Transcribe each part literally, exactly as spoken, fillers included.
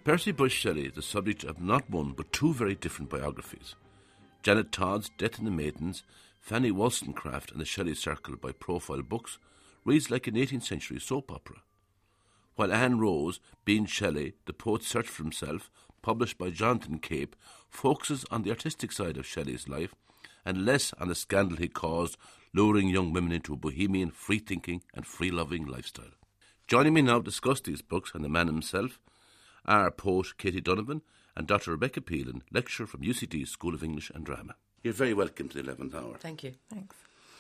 Percy Bysshe Shelley is the subject of not one but two very different biographies. Janet Todd's Death in the Maidens, Fanny Wollstonecraft and the Shelley Circle by Profile Books reads like an eighteenth century soap opera. While Anne Rose, Bean Shelley, The Poet's Search for Himself, published by Jonathan Cape, focuses on the artistic side of Shelley's life and less on the scandal he caused, luring young women into a bohemian, free-thinking and free-loving lifestyle. Joining me now to discuss these books and the man himself are poet Katie Donovan and Doctor Rebecca Peelan, lecturer from U C D's School of English and Drama. You're very welcome to the eleventh Hour. Thank you. Thanks.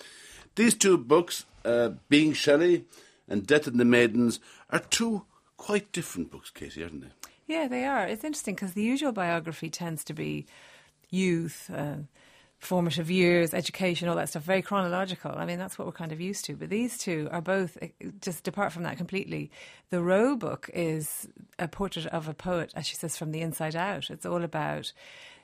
These two books, uh, Being Shelley and Death in the Maidens, are two quite different books, Katie, aren't they? Yeah, they are. It's interesting because the usual biography tends to be youth, uh, formative years, education, all that stuff, very chronological. I mean, that's what we're kind of used to. But these two are both, just depart from that completely. The Roe book is a portrait of a poet, as she says, from the inside out. It's all about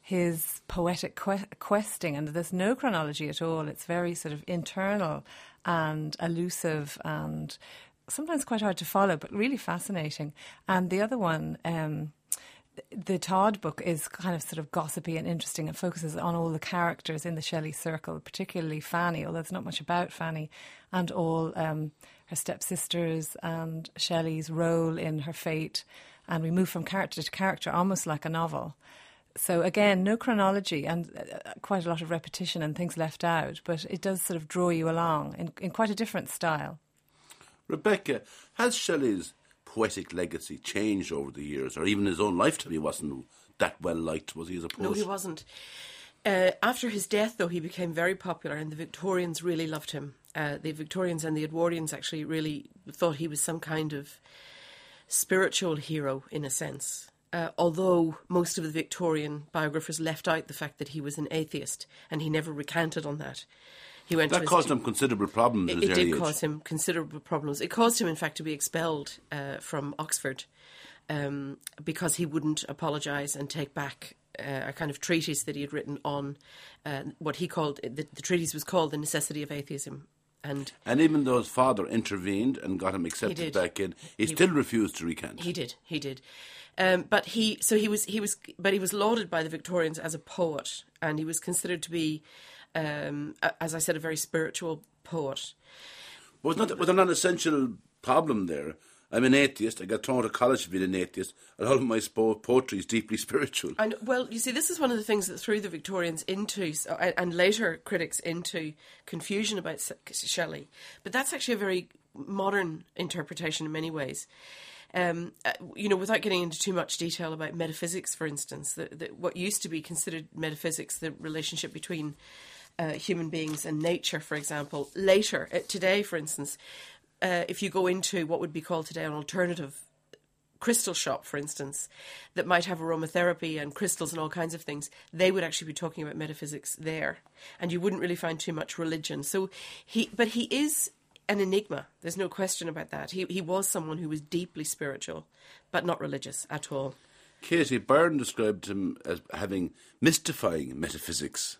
his poetic que- questing, and there's no chronology at all. It's very sort of internal and elusive and sometimes quite hard to follow, but really fascinating. And the other one, um, the Todd book, is kind of sort of gossipy and interesting and focuses on all the characters in the Shelley circle, particularly Fanny, although there's not much about Fanny, and all um, her stepsisters and Shelley's role in her fate. And we move from character to character almost like a novel. So again, no chronology and uh, quite a lot of repetition and things left out, but it does sort of draw you along in, in quite a different style. Rebecca, has Shelley's poetic legacy changed over the years, or even his own lifetime? He wasn't that well liked, was he, as a poet? No, he wasn't. Uh, after his death, though, he became very popular, and the Victorians really loved him. Uh, the Victorians and the Edwardians actually really thought he was some kind of spiritual hero, in a sense. Uh, although most of the Victorian biographers left out the fact that he was an atheist, and he never recanted on that. He went that to caused stu- him considerable problems. It, at his it early did age. cause him considerable problems. It caused him, in fact, to be expelled uh, from Oxford um, because he wouldn't apologise and take back uh, a kind of treatise that he had written on uh, what he called, the, the treatise was called The Necessity of Atheism. And, and even though his father intervened and got him accepted back in, he, he still refused to recant. He did, he did. Um, but he, so he was, he was, but he was lauded by the Victorians as a poet, and he was considered to be, um, as I said, a very spiritual poet. Was not was there not an essential problem there? I'm an atheist. I got thrown to college for being an atheist, and all of my spo- poetry is deeply spiritual. And well, you see, this is one of the things that threw the Victorians into, and later critics into, confusion about Shelley. But that's actually a very modern interpretation in many ways. Um, uh, you know, without getting into too much detail about metaphysics, for instance, the, the, what used to be considered metaphysics, the relationship between uh, human beings and nature, for example, later, uh, today, for instance, uh, if you go into what would be called today an alternative crystal shop, for instance, that might have aromatherapy and crystals and all kinds of things, they would actually be talking about metaphysics there, and you wouldn't really find too much religion. So he, but he is an enigma. There's no question about that. He he was someone who was deeply spiritual, but not religious at all. Katie, Byrne described him as having mystifying metaphysics.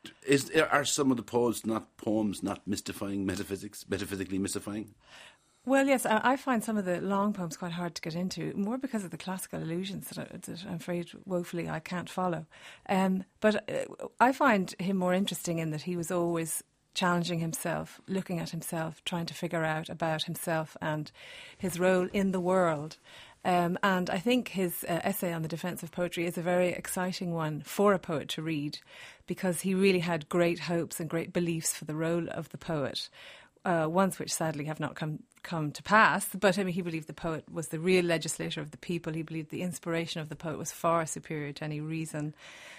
Is are some of the poems not poems not mystifying metaphysics, metaphysically mystifying? Well, yes, I, I find some of the long poems quite hard to get into, more because of the classical allusions that, I, that I'm afraid woefully I can't follow. Um, but uh, I find him more interesting in that he was always challenging himself, looking at himself, trying to figure out about himself and his role in the world. Um, and I think his uh, essay on the defence of poetry is a very exciting one for a poet to read, because he really had great hopes and great beliefs for the role of the poet, uh, ones which sadly have not come come to pass. But I mean, he believed the poet was the real legislator of the people. He believed the inspiration of the poet was far superior to any reason,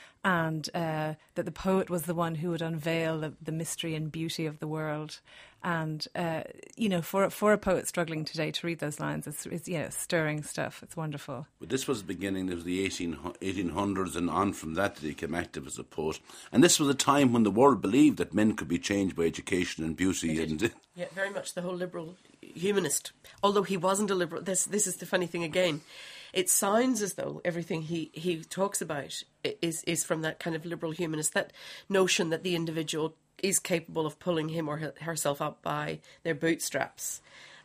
and uh, that the poet was the one who would unveil the, the mystery and beauty of the world. And, uh, you know, for for a poet struggling today to read those lines, it's, it's you know, stirring stuff. It's wonderful. But this was the beginning. It was the eighteen hundreds, and on from that that he became active as a poet. And this was a time when the world believed that men could be changed by education and beauty. And yeah, very much the whole liberal humanist. Although he wasn't a liberal. This this is the funny thing again. It sounds as though everything he, he talks about is is from that kind of liberal humanist, that notion that the individual is capable of pulling him or herself up by their bootstraps,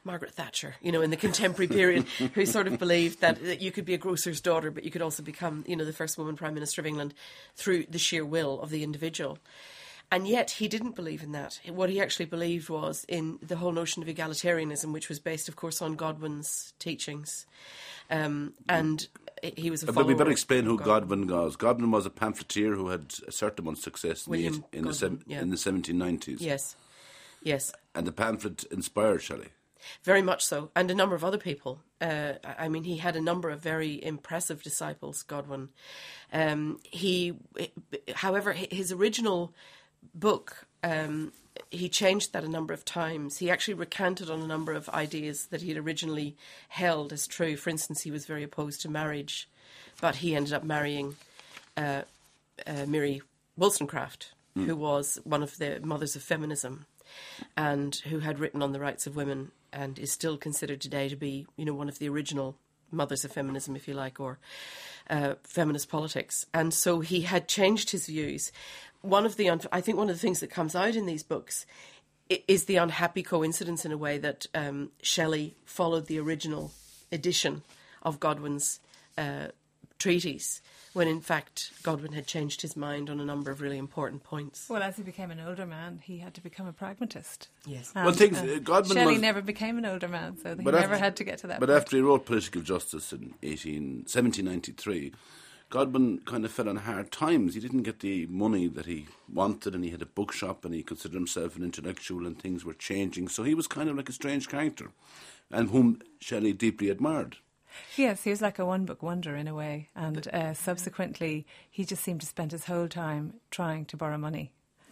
Margaret Thatcher, you know, in the contemporary period, who sort of believed that, that you could be a grocer's daughter, but you could also become, you know, the first woman Prime Minister of England through the sheer will of the individual. And yet he didn't believe in that. What he actually believed was in the whole notion of egalitarianism, which was based, of course, on Godwin's teachings. Um, and he was a follower. But we better explain who Godwin. Godwin was. Godwin was a pamphleteer who had a certain amount of success in, William the, in, the, Godwin, se- yeah. in the seventeen nineties. Yes, yes. And the pamphlet inspired Shelley. Very much so, and a number of other people. Uh, I mean, he had a number of very impressive disciples, Godwin. Um, he, however, his original book, um, he changed that a number of times. He actually recanted on a number of ideas that he had originally held as true. For instance, he was very opposed to marriage, but he ended up marrying uh, uh, Mary Wollstonecraft, mm. who was one of the mothers of feminism, and who had written on the rights of women, and is still considered today to be, you know, one of the original mothers of feminism, if you like, or uh, feminist politics. And so he had changed his views. One of the, un- I think, one of the things that comes out in these books is the unhappy coincidence, in a way, that um, Shelley followed the original edition of Godwin's uh, treatise, when in fact Godwin had changed his mind on a number of really important points. Well, as he became an older man, he had to become a pragmatist. Yes. And, well, things, uh, Godwin Shelley was, never became an older man, so he but never after, had to get to that But point. after he wrote Political Justice in eighteen, seventeen ninety-three, Godwin kind of fell on hard times. He didn't get the money that he wanted, and he had a bookshop, and he considered himself an intellectual, and things were changing. So he was kind of like a strange character, and whom Shelley deeply admired. Yes, he was like a one-book wonder in a way, and uh, subsequently he just seemed to spend his whole time trying to borrow money.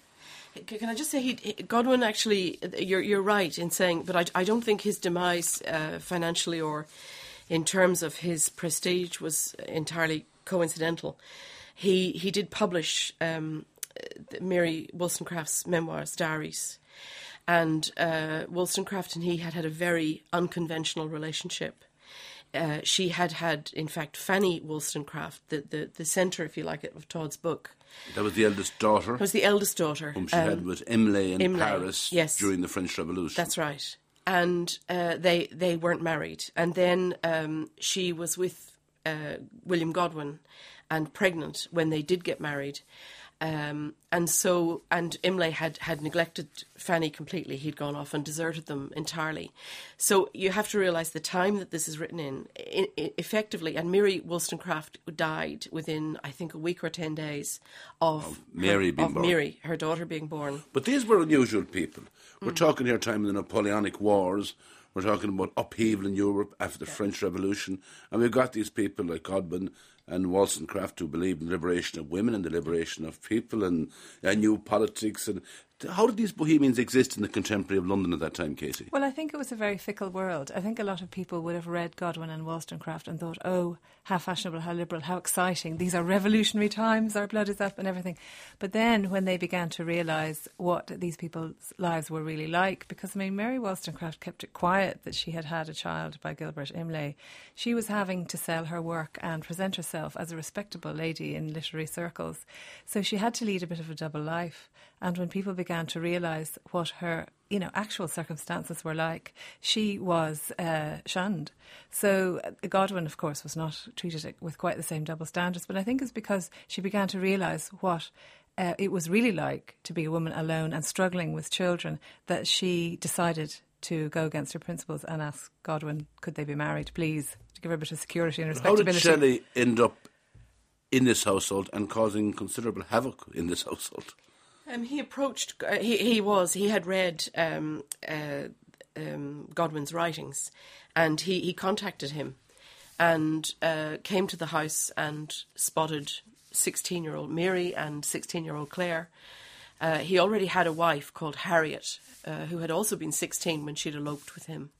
Can I just say, he, he, Godwin actually, you're you're right in saying, but I, I don't think his demise uh, financially or in terms of his prestige was entirely coincidental. He he did publish um, Mary Wollstonecraft's memoirs, diaries, and uh, Wollstonecraft and he had had a very unconventional relationship. Uh, she had had, in fact, Fanny Wollstonecraft, the, the, the centre, if you like, of Todd's book. That was the eldest daughter. It was the eldest daughter. Whom she um, had with Imlay in Imlay, Paris yes. during the French Revolution. That's right. And uh, they they weren't married. And then um, she was with uh, William Godwin and pregnant when they did get married. Um, and so, and Imlay had, had neglected Fanny completely. He'd gone off and deserted them entirely. So you have to realise the time that this is written in, in, in, effectively, and Mary Wollstonecraft died within, I think, a week or ten days of, Of Mary her, being of born. Mary, her daughter being born. But these were unusual people. We're Mm. talking here time of the Napoleonic Wars. We're talking about upheaval in Europe after the yeah. French Revolution. And we've got these people like Godwin and Wollstonecraft who believed in the liberation of women and the liberation of people and, and new politics. And how did these bohemians exist in the contemporary of London at that time, Casey? Well, I think it was a very fickle world. I think a lot of people would have read Godwin and Wollstonecraft and thought, oh, how fashionable, how liberal, how exciting. These are revolutionary times, our blood is up and everything. But then when they began to realise what these people's lives were really like, because, I mean, Mary Wollstonecraft kept it quiet that she had had a child by Gilbert Imlay. She was having to sell her work and present herself as a respectable lady in literary circles. So she had to lead a bit of a double life. And when people began to realise what her, you know, actual circumstances were like, she was uh, shunned. So uh, Godwin, of course, was not treated with quite the same double standards. But I think it's because she began to realise what uh, it was really like to be a woman alone and struggling with children that she decided to go against her principles and ask Godwin, could they be married, please, to give her a bit of security and respectability. How did Shelley end up in this household and causing considerable havoc in this household? Um, he approached, uh, he, he was, he had read um, uh, um, Godwin's writings, and he, he contacted him and uh, came to the house and spotted sixteen-year-old Mary and sixteen-year-old Claire. Uh, he already had a wife called Harriet, uh, who had also been sixteen when she'd eloped with him.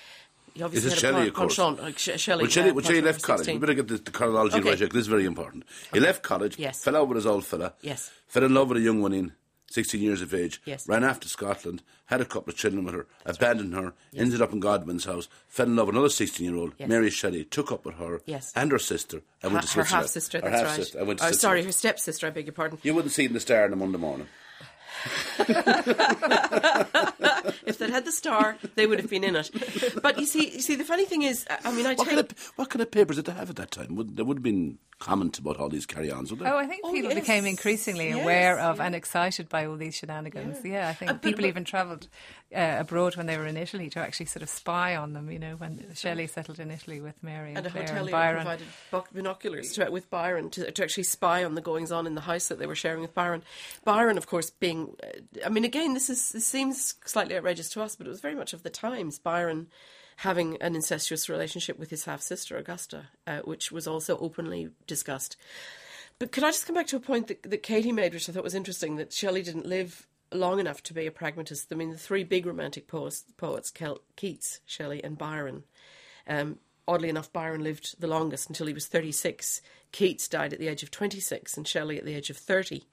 He obviously This is had Shelley, a of course. penchant, like Sh- Shelley. When Shelley, uh, when Shelley penchant left for college, sixteen. we better get the, the chronology Okay. right here, 'cause this is very important. He left college, Yes. fell out with his old fella, Yes. fell in love with a young one in sixteen years of age, Yes. ran after Scotland, had a couple of children with her, abandoned her, ended up in Godwin's house, fell in love with another sixteen-year-old, Yes. Mary Shelley, took up with her Yes. and her sister, and went to her Switzerland. half sister. Her That's half-sister, right. and went to Oh, Switzerland. sorry, her stepsister. I beg your pardon. You wouldn't see it in the Star on a Monday morning. If they'd had the Star, they would have been in it. But you see, you see, the funny thing is, I mean, I what, take... kind of, what kind of papers did they have at that time? Would, there would have been comment about all these carry-ons, would there? Oh, I think Oh, people yes. became increasingly Yes, aware of yeah. and excited by all these shenanigans. Yeah, Yeah. I think Uh, but- people but- even travelled uh, abroad when they were in Italy to actually sort of spy on them, you know, when Shelley settled in Italy with Mary and, And a Claire and hotelier Byron. provided buc- binoculars to, with Byron to, to actually spy on the goings-on in the house that they were sharing with Byron. Byron, of course, being... Uh, I mean, again, this is this seems slightly outrageous to us, but it was very much of the times. Byron having an incestuous relationship with his half-sister, Augusta, uh, which was also openly discussed. But could I just come back to a point that, that Katie made, which I thought was interesting, that Shelley didn't live long enough to be a pragmatist. I mean, the three big romantic poets, poets Kel- Keats, Shelley and Byron. Um, oddly enough, Byron lived the longest until he was thirty-six. Keats died at the age of twenty-six and Shelley at the age of thirty.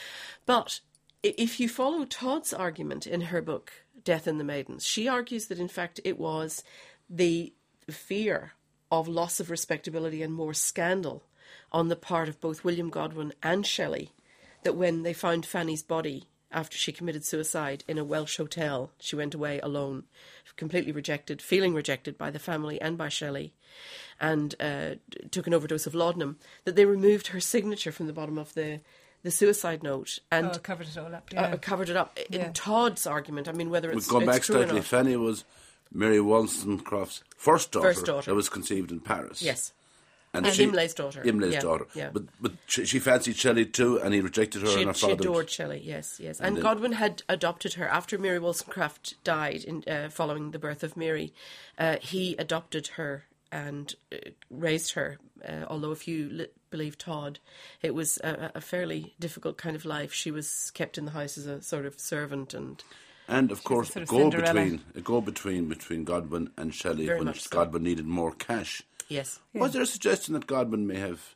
But if you follow Todd's argument in her book, Death in the Maidens, she argues that, in fact, it was the fear of loss of respectability and more scandal on the part of both William Godwin and Shelley that when they found Fanny's body after she committed suicide in a Welsh hotel, she went away alone, completely rejected, feeling rejected by the family and by Shelley, and uh, took an overdose of laudanum, that they removed her signature from the bottom of the the suicide note and Oh, covered it all up, yeah. uh, covered it up. In Yeah. Todd's argument, I mean, whether it's, We've gone it's back true or slightly. not. Fanny was Mary Wollstonecraft's first daughter, First daughter. that was conceived in Paris. Yes. And, And she, Imlay's daughter. Imlay's Yeah, daughter. yeah. But, but she, she fancied Shelley too, and he rejected her She, and her she father. adored Shelley, yes, yes. And, And then- Godwin had adopted her after Mary Wollstonecraft died in, uh, following the birth of Mary. Uh, he adopted her and uh, raised her, uh, although if you li- believe Todd, it was a, a fairly difficult kind of life. She was kept in the house as a sort of servant and... And of course, sort of go Cinderella. between a go between between Godwin and Shelley Very when much so. Godwin needed more cash. Yes. Was there a suggestion that Godwin may have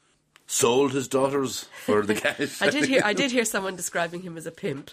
sold his daughters for the cash? I did hear. I did hear someone describing him as a pimp,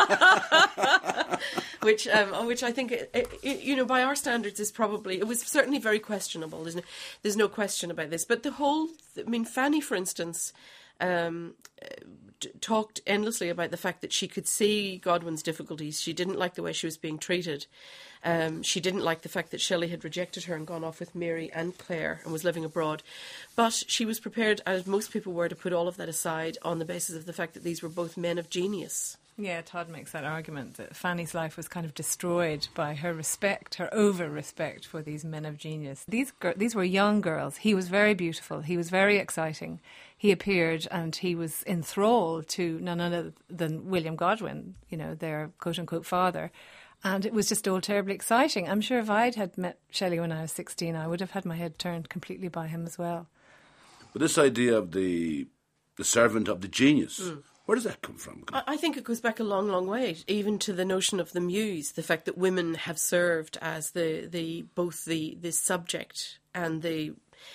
which, um, which I think, it, it, you know, by our standards, is probably it was certainly very questionable. There's no, there's no question about this. But the whole, I mean, Fanny, for instance, um, t- talked endlessly about the fact that she could see Godwin's difficulties. She didn't like the way she was being treated. Um, she didn't like the fact that Shelley had rejected her and gone off with Mary and Claire and was living abroad. But she was prepared, as most people were, to put all of that aside on the basis of the fact that these were both men of genius. Yeah, Todd makes that argument that Fanny's life was kind of destroyed by her respect, her over-respect for these men of genius. These gir- these were young girls. He was very beautiful. He was very exciting. He appeared and he was enthralled to none other than William Godwin, you know, their quote-unquote father. And it was just all terribly exciting. I'm sure if I'd had met Shelley when I was sixteen, I would have had my head turned completely by him as well. But this idea of the the servant of the genius, Mm. where does that come from? I I think it goes back a long, long way, even to the notion of the muse, the fact that women have served as the, the both the, the subject and the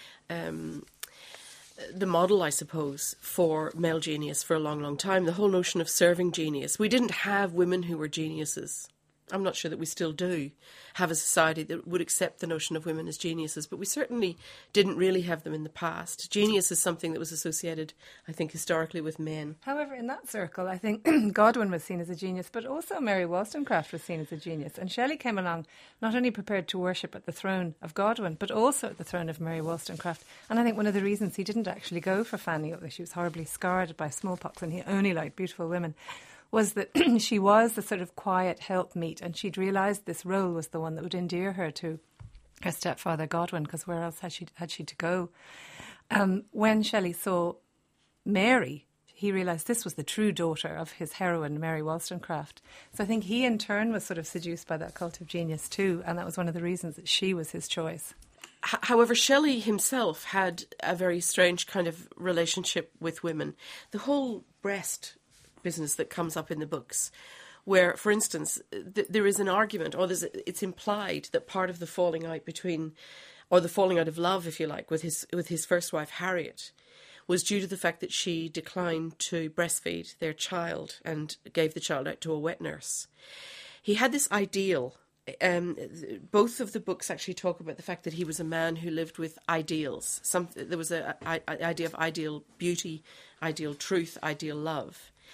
um, the model, I suppose, for male genius for a long, long time. The whole notion of serving genius. We didn't have women who were geniuses. I'm not sure that we still do have a society that would accept the notion of women as geniuses, but we certainly didn't really have them in the past. Genius is something that was associated, I think, historically with men. However, in that circle, I think Godwin was seen as a genius, but also Mary Wollstonecraft was seen as a genius. And Shelley came along not only prepared to worship at the throne of Godwin, but also at the throne of Mary Wollstonecraft. And I think one of the reasons he didn't actually go for Fanny, although she was horribly scarred by smallpox and he only liked beautiful women, was that she was the sort of quiet helpmeet, and she'd realised this role was the one that would endear her to her stepfather Godwin, because where else had she had she to go? Um, when Shelley saw Mary, he realised this was the true daughter of his heroine, Mary Wollstonecraft. So I think he in turn was sort of seduced by that cult of genius too, and that was one of the reasons that she was his choice. H- However, Shelley himself had a very strange kind of relationship with women. The whole breast business that comes up in the books, where, for instance, th- there is an argument, or there's a, it's implied that part of the falling out between, or the falling out of love, if you like, with his with his first wife Harriet, was due to the fact that she declined to breastfeed their child and gave the child out to a wet nurse. He had this ideal. Um, both of the books actually talk about the fact that he was a man who lived with ideals. Some there was a, a, a idea of ideal beauty, ideal truth, ideal love.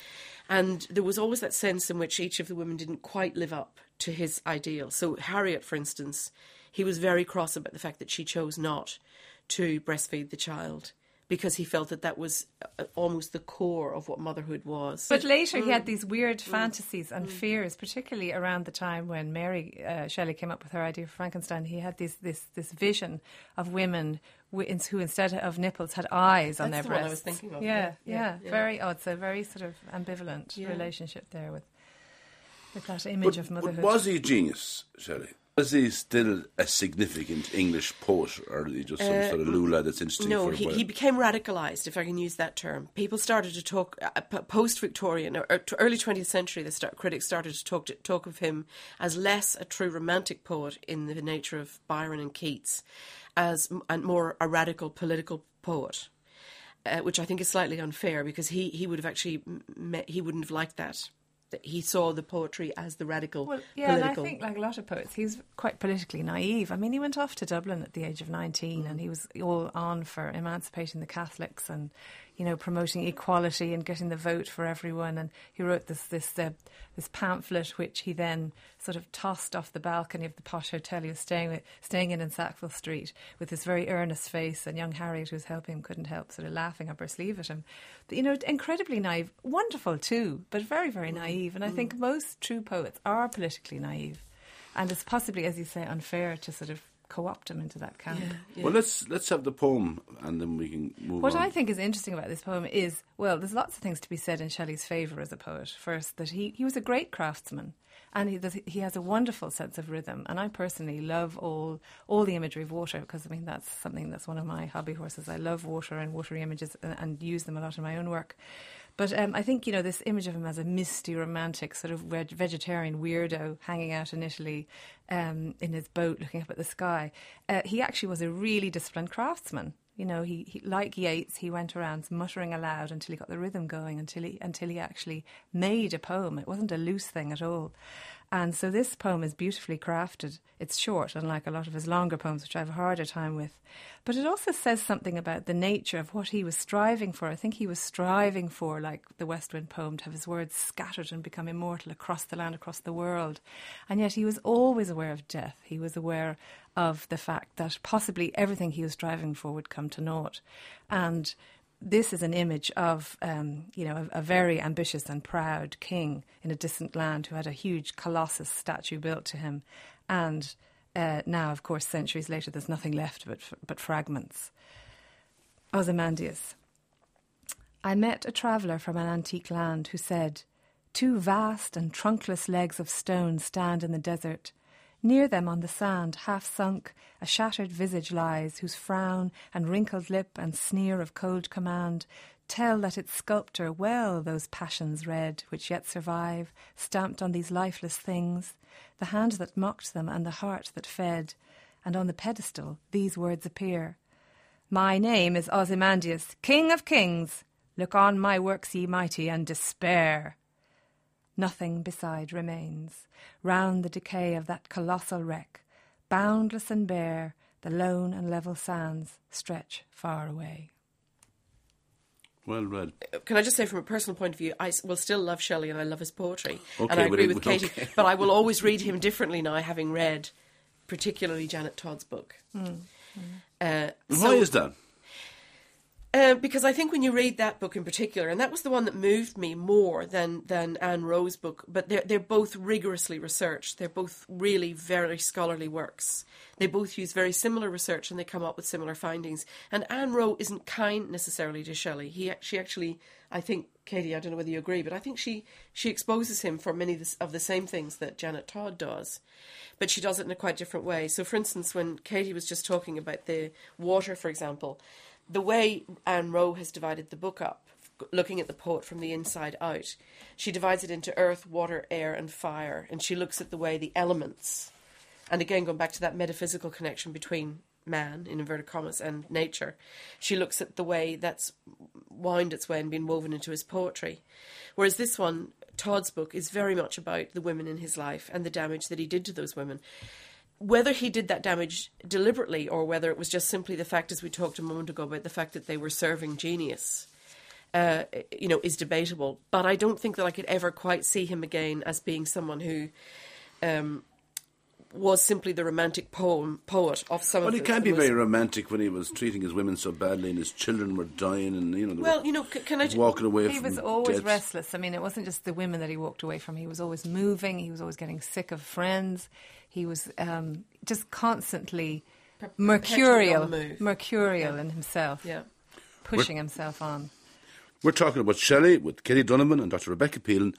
And there was always that sense in which each of the women didn't quite live up to his ideal. So Harriet, for instance, he was very cross about the fact that she chose not to breastfeed the child, because he felt that that was almost the core of what motherhood was. But later mm. he had these weird fantasies and mm. fears, particularly around the time when Mary uh, Shelley came up with her idea for Frankenstein. He had this this, this vision of women who, instead of nipples, had eyes That's on their the breasts. One I was thinking of. Yeah, yeah, yeah, yeah. very odd. So very sort of ambivalent yeah. relationship there with, with that image but, of motherhood. But was he a genius, Shelley? Was he still a significant English poet, or is he just some uh, sort of lula that's interesting? No, for he, he became radicalised, if I can use that term. People started to talk, uh, post-Victorian, or, or early twentieth century, the start, critics started to talk, to talk of him as less a true romantic poet in the nature of Byron and Keats, as and more a radical political poet, uh, which I think is slightly unfair, because he, he would have actually, met, he wouldn't have liked that. He saw the poetry as the radical well, yeah, political. and I think, like a lot of poets, he's quite politically naive. I mean, he went off to Dublin at the age of nineteen, mm. and he was all on for emancipating the Catholics and, you know, promoting equality and getting the vote for everyone. And he wrote this this uh, this pamphlet, which he then sort of tossed off the balcony of the posh hotel he was staying with, staying in in Sackville Street, with this very earnest face. And young Harriet, who was helping him, couldn't help sort of laughing up her sleeve at him. But, you know, incredibly naive, wonderful too, but very, very naive. And I think most true poets are politically naive, and it's possibly, as you say, unfair to sort of co-opt him into that camp. Yeah, yeah. Well, let's let's have the poem, and then we can move what on. What I think is interesting about this poem is, well, there's lots of things to be said in Shelley's favour as a poet. First, that he, he was a great craftsman, and he that he has a wonderful sense of rhythm. And I personally love all all the imagery of water, because I mean that's something that's one of my hobby horses. I love water and watery images, and, and use them a lot in my own work. But um, I think, you know, this image of him as a misty, romantic, sort of veg- vegetarian weirdo hanging out in Italy um, in his boat looking up at the sky, uh, he actually was a really disciplined craftsman. You know, he, he like Yeats, he went around muttering aloud until he got the rhythm going, until he until he actually made a poem. It wasn't a loose thing at all. And so this poem is beautifully crafted. It's short, unlike a lot of his longer poems, which I have a harder time with. But it also says something about the nature of what he was striving for. I think he was striving for, like the West Wind poem, to have his words scattered and become immortal across the land, across the world. And yet he was always aware of death. He was aware of the fact that possibly everything he was striving for would come to naught. And this is an image of, um, you know, a, a very ambitious and proud king in a distant land who had a huge colossus statue built to him. And uh, now, of course, centuries later, there's nothing left but, but fragments. Ozymandias. I met a traveller from an antique land who said, two vast and trunkless legs of stone stand in the desert. Near them on the sand, half sunk, a shattered visage lies, whose frown and wrinkled lip and sneer of cold command tell that its sculptor well those passions read, which yet survive, stamped on these lifeless things, the hand that mocked them and the heart that fed. And on the pedestal these words appear. My name is Ozymandias, King of Kings. Look on my works, ye mighty, and despair. Nothing beside remains. Round the decay of that colossal wreck, boundless and bare, the lone and level sands stretch far away. Well read. Can I just say, from a personal point of view, I will still love Shelley and I love his poetry. Okay, and I agree but, with Katie, okay. but I will always read him differently now, having read particularly Janet Todd's book. Mm. Uh, Why so, is that? Uh, because I think when you read that book in particular, and that was the one that moved me more than, than Anne Rowe's book, but they're, they're both rigorously researched. They're both really very scholarly works. They both use very similar research and they come up with similar findings. And Anne Rowe isn't kind necessarily to Shelley. He, she actually, I think, Katie, I don't know whether you agree, but I think she, she exposes him for many of the, of the same things that Janet Todd does. But she does it in a quite different way. So, for instance, when Katie was just talking about the water, for example, the way Anne Rowe has divided the book up, looking at the poet from the inside out, she divides it into earth, water, air and fire, and she looks at the way the elements, and again going back to that metaphysical connection between man, in inverted commas, and nature, she looks at the way that's wound its way and been woven into his poetry. Whereas this one, Todd's book, is very much about the women in his life and the damage that he did to those women. Whether he did that damage deliberately or whether it was just simply the fact, as we talked a moment ago, about the fact that they were serving genius, uh, you know, is debatable. But I don't think that I could ever quite see him again as being someone who um, was simply the romantic poem poet of some Well, of he the... can't the be most- very romantic when he was treating his women so badly and his children were dying and, you know, they Well, were you know, c- can I... ju- walking away He from was always deaths. restless. I mean, it wasn't just the women that he walked away from. He was always moving. He was always getting sick of friends. He was um, just constantly Per- mercurial, perpetually on the move. mercurial Yeah. in himself, Yeah. pushing himself on. We're talking about Shelley with Katie Donovan and Doctor Rebecca Peelan